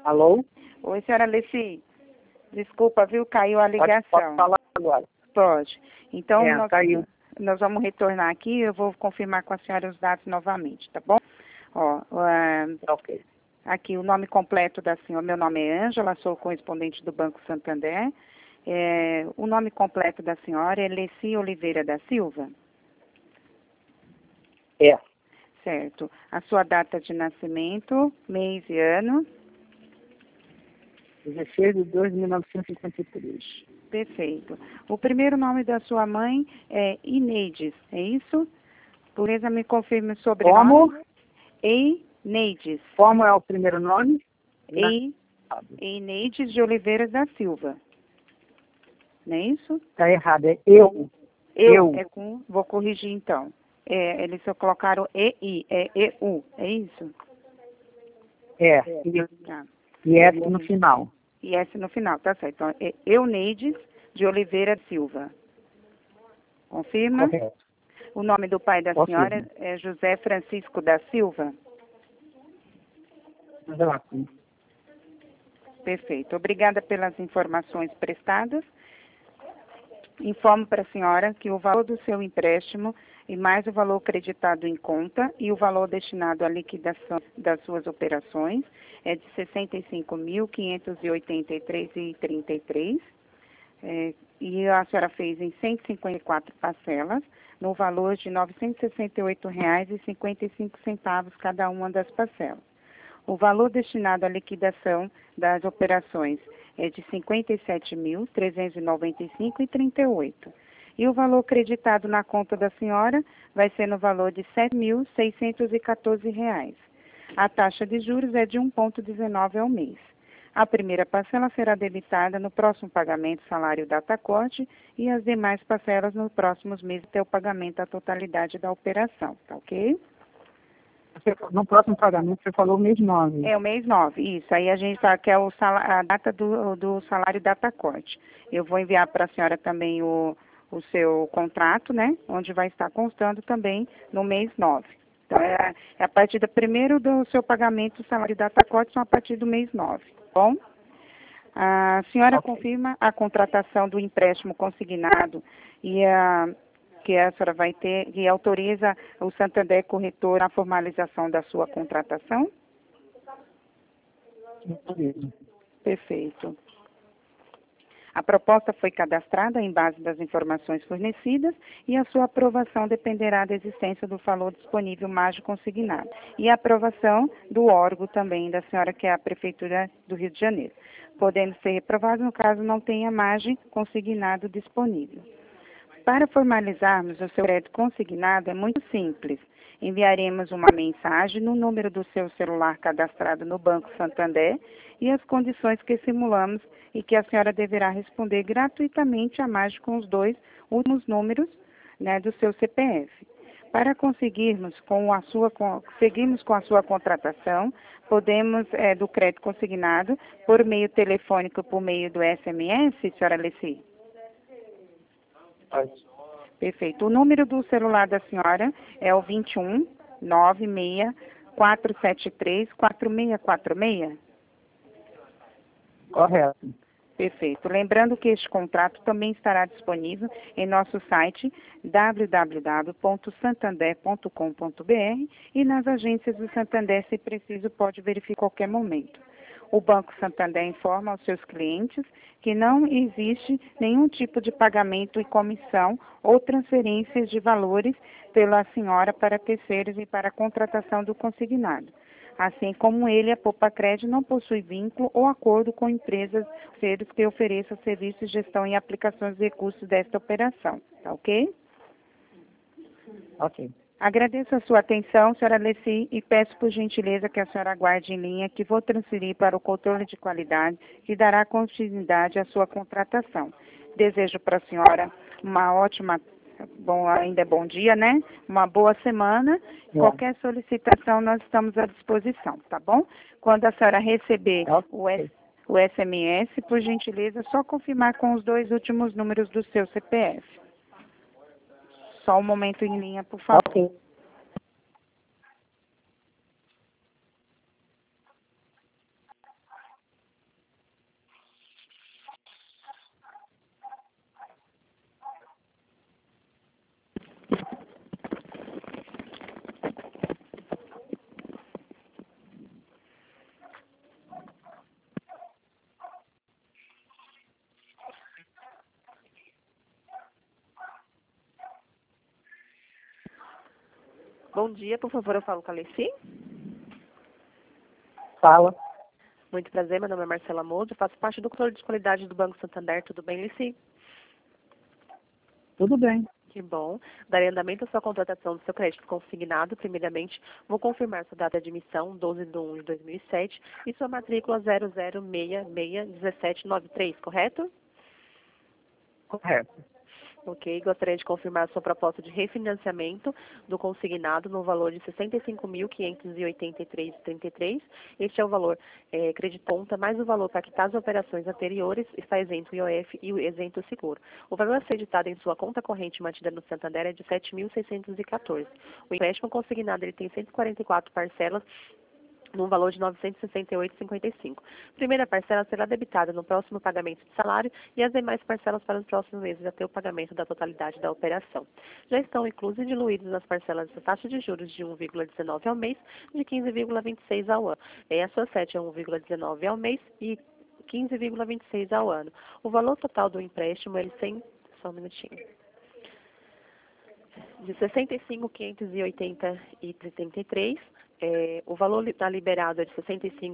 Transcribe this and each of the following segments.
Alô? Oi, senhora Leci. Desculpa, viu? Caiu a ligação. Pode falar agora. Pode. Então, Caiu. nós vamos retornar aqui, eu vou confirmar com a senhora os dados novamente, tá bom? Ó, Ok. aqui o nome completo da senhora, meu nome é Ângela, sou correspondente do Banco Santander. O nome completo da senhora é Leci Oliveira da Silva? É. Certo. A sua data de nascimento, mês e ano? 16 de 2 de 1953. Perfeito. O primeiro nome da sua mãe é Ineides, é isso? Por exemplo, me confirme o sobrenome. Como? Ineides. Como é o primeiro nome? Ineides de Oliveira da Silva. Não é isso? Está errado, é eu. Eu. Vou corrigir então. Eles só colocaram EI, é EU, é isso? É. Tá. E S no final. E S no final, tá certo. Então, é Euneides de Oliveira Silva. Confirma? Correto. O nome do pai da senhora é José Francisco da Silva? Exato. Perfeito. Obrigada pelas informações prestadas. Informo para a senhora que o valor do seu empréstimo e mais o valor creditado em conta e o valor destinado à liquidação das suas operações é de R$ 65.583,33. E a senhora fez em 154 parcelas, no valor de R$ 968,55 cada uma das parcelas. O valor destinado à liquidação das operações é de R$ 57.395,38. E o valor creditado na conta da senhora vai ser no valor de R$ 7.614. A taxa de juros é de 1,19 ao mês. A primeira parcela será debitada no próximo pagamento salário data corte e as demais parcelas nos próximos meses até o pagamento da totalidade da operação, tá ok? No próximo pagamento você falou o mês 9. É o mês 9, isso. Aí a gente quer a data do salário data corte. Eu vou enviar para a senhora também o seu contrato, né? Onde vai estar constando também no mês 9. Então, é a partir do primeiro do seu pagamento, o salário data corte são a partir do mês 9, tá bom? A senhora confirma a contratação do empréstimo consignado que a senhora vai ter e autoriza o Santander Corretor a formalização da sua contratação? Perfeito. A proposta foi cadastrada em base das informações fornecidas e a sua aprovação dependerá da existência do valor disponível margem consignado e a aprovação do órgão também da senhora, que é a Prefeitura do Rio de Janeiro, podendo ser reprovado no caso não tenha margem consignado disponível. Para formalizarmos o seu crédito consignado é muito simples. Enviaremos uma mensagem no número do seu celular cadastrado no Banco Santander e as condições que simulamos e que a senhora deverá responder gratuitamente a mais com os 2 últimos números, né, do seu CPF. Para seguirmos com a sua contratação, podemos, do crédito consignado, por meio telefônico, por meio do SMS, senhora Leci? Perfeito. O número do celular da senhora é o 21 96 473 4646? Correto. Perfeito. Lembrando que este contrato também estará disponível em nosso site www.santander.com.br e nas agências do Santander, se preciso, pode verificar a qualquer momento. O Banco Santander informa aos seus clientes que não existe nenhum tipo de pagamento e comissão ou transferências de valores pela senhora para terceiros e para a contratação do consignado. Assim como ele, a Poupa-Crédito não possui vínculo ou acordo com empresas que ofereçam serviços de gestão e aplicações de recursos desta operação. Tá ok? Ok. Agradeço a sua atenção, senhora Leci, e peço por gentileza que a senhora aguarde em linha, que vou transferir para o controle de qualidade, que dará continuidade à sua contratação. Desejo para a senhora uma ótima, ainda é bom dia, né? Uma boa semana. Qualquer solicitação, nós estamos à disposição, tá bom? Quando a senhora receber o SMS, por gentileza, só confirmar com os 2 últimos números do seu CPF. Só um momento em linha, por favor. Ok. Bom dia, por favor, eu falo com a Alessi. Fala. Muito prazer, meu nome é Marcela Moura, faço parte do controle de qualidade do Banco Santander. Tudo bem, Alessi? Tudo bem. Que bom. Darei andamento à sua contratação do seu crédito consignado. Primeiramente, vou confirmar sua data de admissão, 12/1/2007, e sua matrícula 00661793, correto? Correto. Ok, gostaria de confirmar sua proposta de refinanciamento do consignado no valor de R$ 65.583,33. Este é o valor crédito conta, mais o valor para quitar as operações anteriores, está isento o IOF e o isento o seguro. O valor a ser editado em sua conta corrente mantida no Santander é de R$ 7.614. O empréstimo consignado ele tem 144 parcelas, num valor de R$ 968,55. Primeira parcela será debitada no próximo pagamento de salário e as demais parcelas para os próximos meses até o pagamento da totalidade da operação. Já estão inclusos e diluídos nas parcelas da taxa de juros de 1,19 ao mês, de 15,26 ao ano. A sua sete é 1,19 ao mês e 15,26 ao ano. O valor total do empréstimo, ele tem... Só um minutinho. De 65.580,33. O valor está liberado é de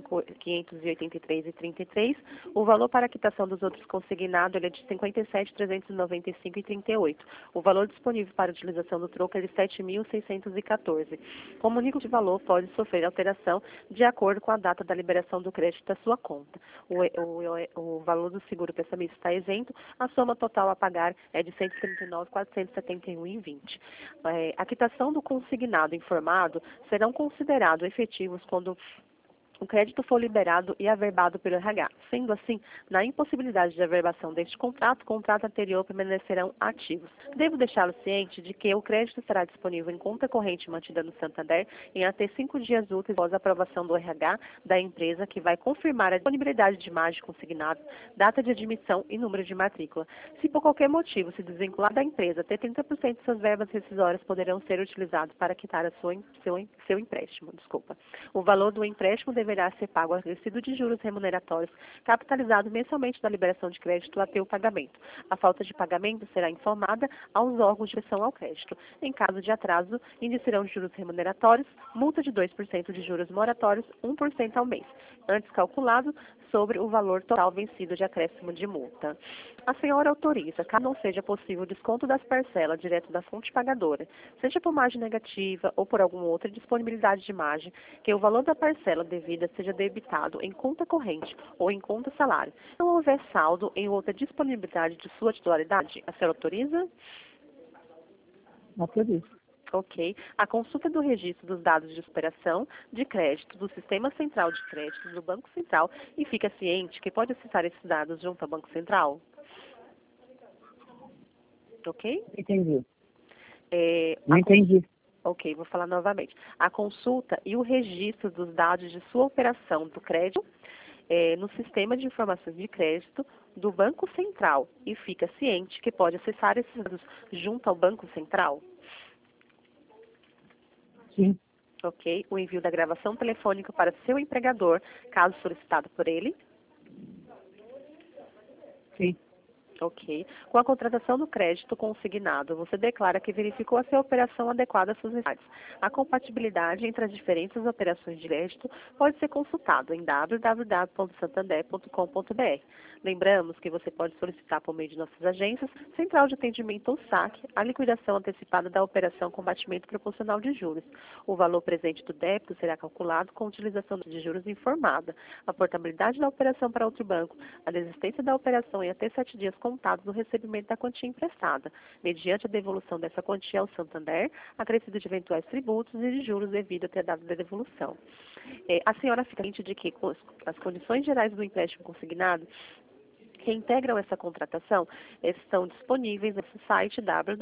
65.583,33. O valor para a quitação dos outros consignados ele é de 57.395,38. O valor disponível para utilização do troco é de 7.614. Como único de valor pode sofrer alteração de acordo com a data da liberação do crédito da sua conta. O valor do seguro pensamento está isento. A soma total a pagar é de R$ 139.471,20. A quitação do consignado informado serão considerados efetivos quando o crédito for liberado e averbado pelo RH. Sendo assim, na impossibilidade de averbação deste contrato, o contrato anterior permanecerão ativos. Devo deixá-lo ciente de que o crédito será disponível em conta corrente mantida no Santander em até 5 dias úteis após a aprovação do RH da empresa, que vai confirmar a disponibilidade de imagem consignada, data de admissão e número de matrícula. Se por qualquer motivo se desvincular da empresa, até 30% de suas verbas rescisórias poderão ser utilizados para quitar seu empréstimo. O valor do empréstimo deverá ser pago acrescido de juros remuneratórios, capitalizado mensalmente da liberação de crédito até o pagamento. A falta de pagamento será informada aos órgãos de proteção ao crédito. Em caso de atraso, iniciarão juros remuneratórios, multa de 2% de juros moratórios, 1% ao mês, antes calculado sobre o valor total vencido de acréscimo de multa. A senhora autoriza, caso não seja possível o desconto das parcelas direto da fonte pagadora, seja por margem negativa ou por alguma outra disponibilidade de margem, que o valor da parcela devida seja debitado em conta corrente ou em conta salário. Se não houver saldo em outra disponibilidade de sua titularidade, a senhora autoriza? Autorizo. Ok. A consulta do registro dos dados de operação de crédito do Sistema Central de Créditos do Banco Central e fica ciente que pode acessar esses dados junto ao Banco Central? Ok? Entendi. É, Não entendi. Ok, vou falar novamente. A consulta e o registro dos dados de sua operação do crédito no Sistema de Informações de Crédito do Banco Central e fica ciente que pode acessar esses dados junto ao Banco Central? Sim. Ok. O envio da gravação telefônica para seu empregador, caso solicitado por ele? Sim. Ok. Com a contratação do crédito consignado, você declara que verificou a sua operação adequada às suas necessidades. A compatibilidade entre as diferentes operações de crédito pode ser consultado em www.santander.com.br. Lembramos que você pode solicitar por meio de nossas agências, Central de Atendimento ou SAC, a liquidação antecipada da operação com batimento proporcional de juros. O valor presente do débito será calculado com utilização de juros informada, a portabilidade da operação para outro banco, a desistência da operação em até 7 dias contados do recebimento da quantia emprestada, mediante a devolução dessa quantia ao Santander, acrescido de eventuais tributos e de juros devido até a data da devolução. A senhora fica ciente de que as condições gerais do empréstimo consignado que integram essa contratação estão disponíveis no site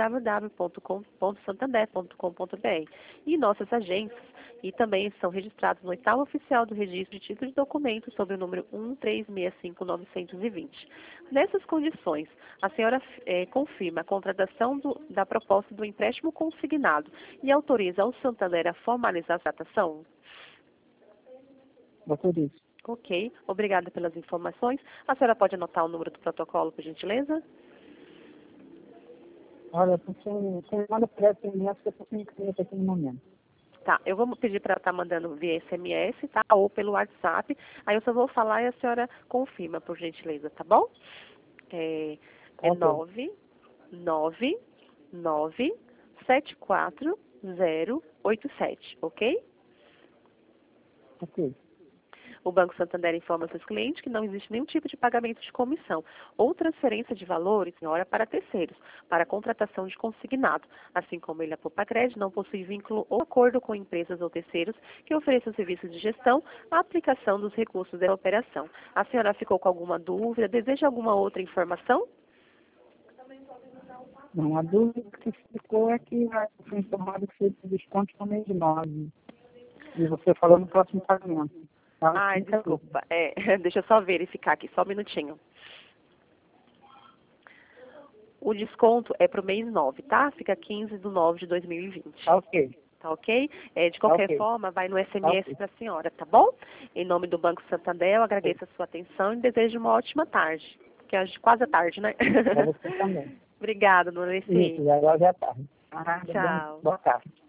www.santander.com.br e nossas agências e também são registrados no edital oficial do Registro de Títulos e Documentos sob o número 1365920. Nessas condições, a senhora confirma a contratação da proposta do empréstimo consignado e autoriza ao Santander a formalizar a tratação? Autorizo. Ok, obrigada pelas informações. A senhora pode anotar o número do protocolo, por gentileza? Olha, você manda para essa reunião que eu estou sem cliente aqui no momento. Tá, eu vou pedir para ela estar mandando via SMS, tá? Ou pelo WhatsApp. Aí eu só vou falar e a senhora confirma, por gentileza, tá bom? É Ok. 999740087, ok? Ok. O Banco Santander informa seus clientes que não existe nenhum tipo de pagamento de comissão ou transferência de valores em hora para terceiros, para a contratação de consignado, assim como ele, a Popagred, não possui vínculo ou acordo com empresas ou terceiros que ofereçam serviços de gestão, a aplicação dos recursos da operação. A senhora ficou com alguma dúvida? Deseja alguma outra informação? Não, a dúvida que ficou é que eu fui informado que esse desconto no mês 9. E você falou no próximo pagamento. Tá? Ai, Fica aí. desculpa. Deixa eu só verificar aqui, só um minutinho. O desconto é para o mês 9, tá? Fica 15/9/2020. Tá ok. Tá ok? De Tá qualquer ok. forma, vai no Tá SMS ok. para a senhora, tá bom? Em nome do Banco Santander, eu agradeço a sua atenção e desejo uma ótima tarde. Que é quase a tarde, né? Para você também. Obrigada, dona Isso, Alessi. e agora já é tarde. Ah, Tchau. boa tarde.